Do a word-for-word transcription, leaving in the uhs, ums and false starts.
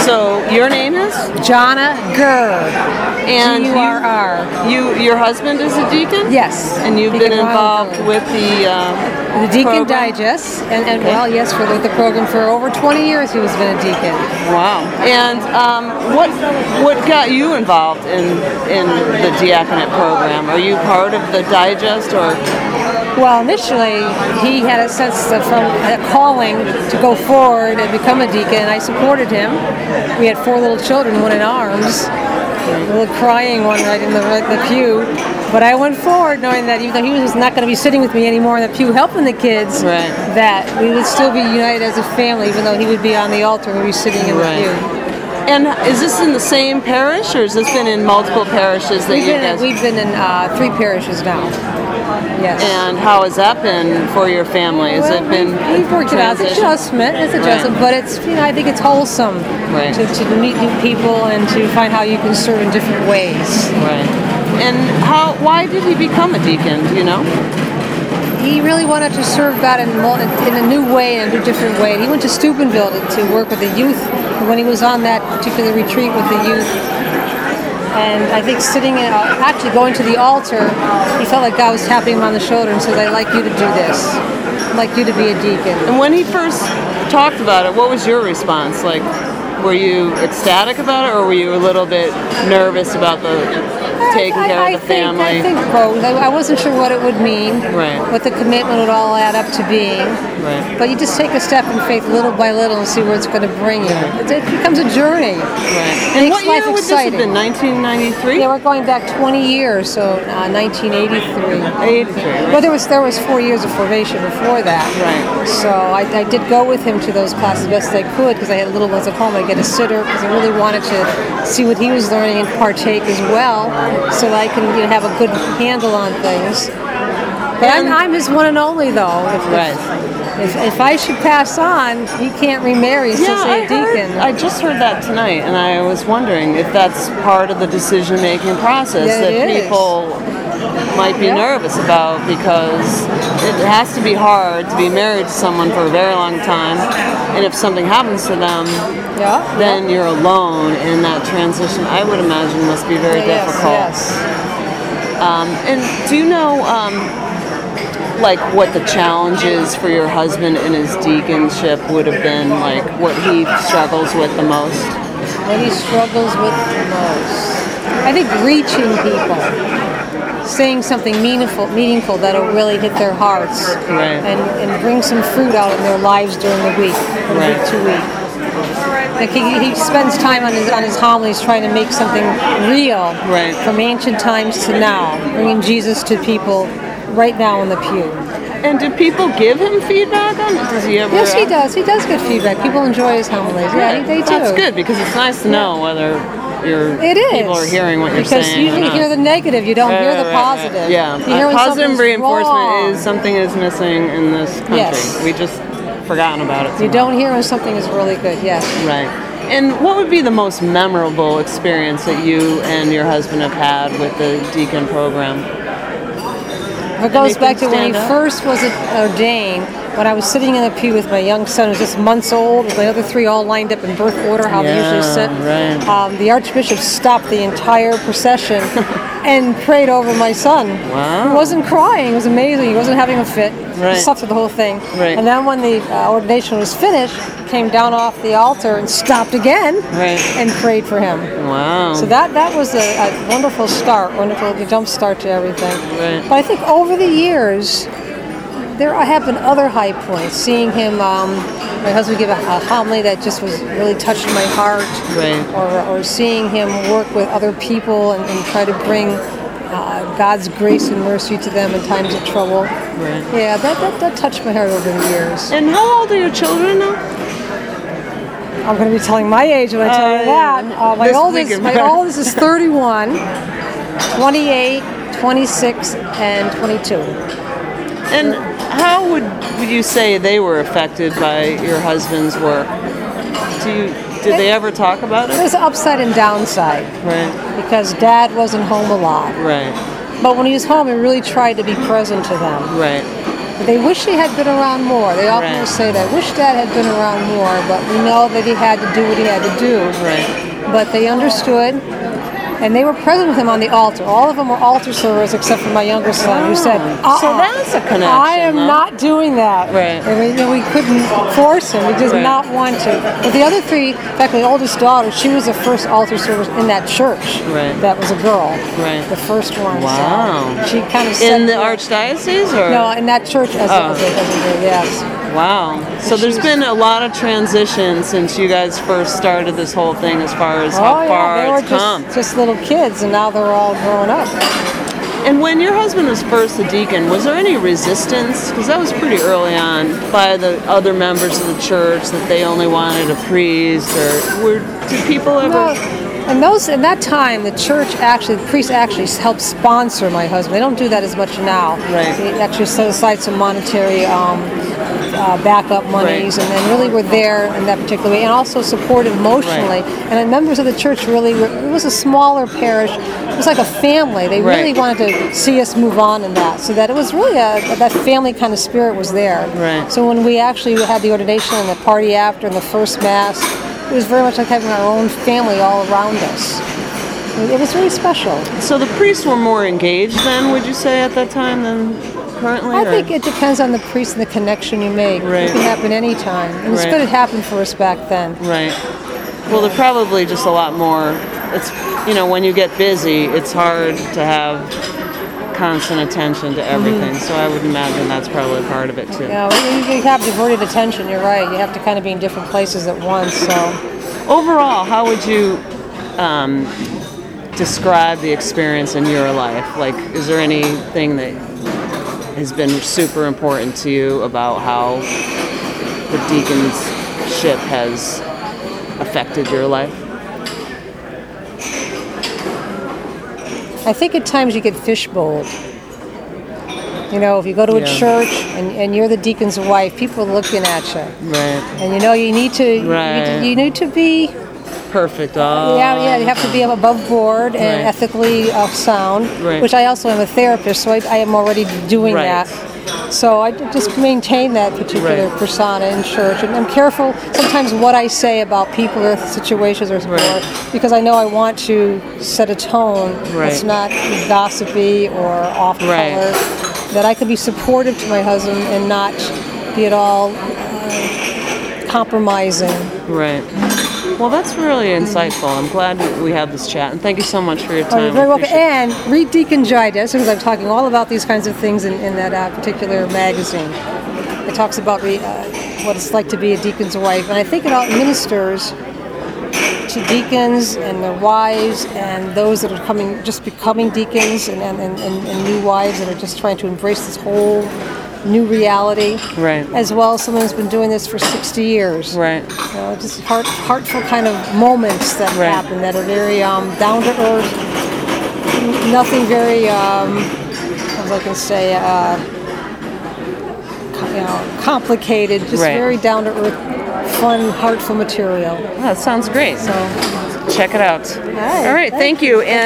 So your name is? Jonna Gurr. And G U R R. You, you, your husband is a deacon? Yes. And you've Deacon been involved Ronald with the uh, the Deacon program? Digest, and, and well, yes, for the, the program for over twenty years, he was been a deacon. Wow. And um, what what got you involved in in the diaconate program? Are you part of the Digest, or? Well, initially, he had a sense of from a calling to go forward and become a deacon, and I supported him. We had four little children, one in arms, a little crying one right in the, right in the pew. But I went forward knowing that even though he was not going to be sitting with me anymore in the pew helping the kids, right. that we would still be united as a family, even though he would be on the altar and we'd be sitting in right. the pew. And is this in the same parish, or has this been in multiple parishes that we've you been guys? In, we've been in uh, three parishes now. Yes. And how has that been for your family? Has well, it been we, we've worked it out. It's adjustment. It's adjustment, right. but it's you know I think it's wholesome right. to, to meet new people and to find how you can serve in different ways. Right. And how? Why did he become a deacon? Do you know? He really wanted to serve God in, in a new way, in a different way. He went to Steubenville to, to work with the youth when he was on that particular retreat with the youth. And I think sitting, in, uh, actually going to the altar, he felt like God was tapping him on the shoulder and said, I'd like you to do this. I'd like you to be a deacon. And when he first talked about it, what was your response? Like, were you ecstatic about it, or were you a little bit nervous about the taking care I, I of the think, family? I think both. I, I wasn't sure what it would mean, right. what the commitment would all add up to being. Right. But you just take a step in faith little by little and see where it's going to bring you. It, it becomes a journey. Right. It And makes what life year would exciting. this have been? nineteen ninety-three? Yeah, we're going back twenty years, so uh, nineteen eighty-three. eighty-three, right. Well, there was there was four years of formation before that. Right. So I, I did go with him to those classes best I could because I had little ones at home. I get a sitter because I really wanted to see what he was learning and partake as well, so that I can you know, have a good handle on things. But I'm, I'm his one and only, though. If, Right. If, if I should pass on, he can't remarry Yeah, since I he's a deacon. heard, I just heard that tonight, and I was wondering if that's part of the decision-making process Yeah, that it is. people might be Yeah. nervous about, because it has to be hard to be married to someone for a very long time, and if something happens to them, yeah. then you're alone in that transition. I would imagine must be very Yes, difficult. yes. Um, and do you know, um, like, what the challenges for your husband in his deaconship would have been, like, what he struggles with the most? What he struggles with the most. I think reaching people, saying something meaningful, meaningful that'll really hit their hearts, Right. and, and bring some fruit out in their lives during the week, from Right. week to week. Like he, he spends time on his on his homilies trying to make something real, Right. from ancient times to now, bringing Jesus to people right now in the pew. And do people give him feedback on it? Does he ever? Yes, he does. He does get feedback. People enjoy his homilies. Yeah, Right. they do. That's good, because it's nice to know whether your It is. people are hearing what you're because saying. Because you or not. hear the negative, you don't Right, hear the right, right, positive. right. Yeah, You hear uh, when positive something's reinforcement wrong. is something is missing in this country. Yes. We just forgotten about it. You somehow. don't hear when something is really good. Yes. Right. And what would be the most memorable experience that you and your husband have had with the deacon program? It goes Anything back to when he stand out? first was ordained, when I was sitting in the pew with my young son, who was just months old, with my other three all lined up in birth order, how they usually Yeah, sit. right. Um, the Archbishop stopped the entire procession and prayed over my son. Wow. He wasn't crying. It was amazing. He wasn't having a fit. Right. He slept through the whole thing. Right. And then when the uh, ordination was finished, came down off the altar and stopped again Right. and prayed for him. Wow. So that, that was a, a wonderful start, wonderful jump start to everything. Right. But I think over the years, there have been other high points. Seeing him, um, my husband give a, a homily that just was really touched my heart. Right. Or, or seeing him work with other people and, and try to bring uh, God's grace and mercy to them in times of trouble. Right. Yeah, that, that, that touched my heart over the years. And how old are your children now? I'm going to be telling my age when I tell Uh, you that. Uh, my this oldest, weekend. my oldest is thirty-one, twenty-eight, twenty-six, and twenty-two. And how would would you say they were affected by your husband's work? Do you, did they ever talk about it? There's an upside and downside Right. because Dad wasn't home a lot. Right. But when he was home, he really tried to be present to them. Right. But they wish he had been around more. They often Right. will say that. Wish Dad had been around more, but we know that he had to do what he had to do. Right. But they understood, and they were present with him on the altar. All of them were altar servers except for my younger son, who said, Oh, uh-uh, so that's a connection, I am though. not doing that. Right. And we, you know, we couldn't force him. We just Right. not want to. But the other three, in fact, my oldest daughter, she was the first altar server in that church. Right. That was a girl. Right. The first one. Wow. So she kind of set In the archdiocese, or No, in that church as, Oh. a, as, a, as a girl, yes. wow. So there's been a lot of transition since you guys first started this whole thing, as far as how oh, far yeah, they were it's come. just, just little kids, and now they're all grown up. And when your husband was first a deacon, was there any resistance? Because that was pretty early on by the other members of the church that they only wanted a priest, or were did people ever? No, and those in that time, the church actually, the priest actually helped sponsor my husband. They don't do that as much now. Right. They actually set aside some monetary um, uh, backup monies, Right. and then really were there in that particular way, and also supported emotionally. Right. And the members of the church really, were, it was a smaller parish. It was like a family. They Right. really wanted to see us move on in that, so that it was really a, that family kind of spirit was there. Right. So when we actually had the ordination and the party after and the first mass, it was very much like having our own family all around us. It was really special. So the priests were more engaged then, would you say, at that time than currently? I or- think it depends on the priest and the connection you make. Right. It can happen any time. And it's Right. good it happened for us back then. Right. Well, they're probably just a lot more. It's you know when you get busy, it's hard to have constant attention to everything. So I would imagine that's probably part of it too. Yeah, well, you you have diverted attention, you're right. You have to kind of be in different places at once. So Overall, how would you um, describe the experience in your life? Like, is there anything that has been super important to you about how the deaconship has affected your life? I think at times you get fishbowled. You know, if you go to a Yeah. church and, and you're the deacon's wife, people are looking at you. Right. And you know, you need to, you, Right. need to you need to be, Perfect. Oh. yeah, yeah, you have to be above board and Right. ethically uh, sound, Right. which I also am a therapist, so I, I am already doing Right. that. So I just maintain that particular Right. persona in church, and I'm careful sometimes what I say about people or situations or, Right. or because I know I want to set a tone Right. that's not gossipy or off Right. color, that I could be supportive to my husband and not be at all uh, compromising. Right. Well, that's really insightful. I'm glad we had this chat, and thank you so much for your Oh, time. you're very I welcome. appreciate it. And read Deacon Gidas, because I'm talking all about these kinds of things in, in that uh, particular magazine. It talks about re, uh, what it's like to be a deacon's wife, and I think it all ministers to deacons and their wives and those that are coming, just becoming deacons, and, and, and, and new wives that are just trying to embrace this whole new reality. Right. As well as someone who's been doing this for sixty years. Right. You know, just heart, heartful kind of moments that Right. happen that are very um, down to earth. Nothing very, um, as I can say, uh, co- you know, complicated. Just Right. very down to earth, fun, heartful material. Well, that sounds great. So, Check it out. right. All right. Thank Thank you. And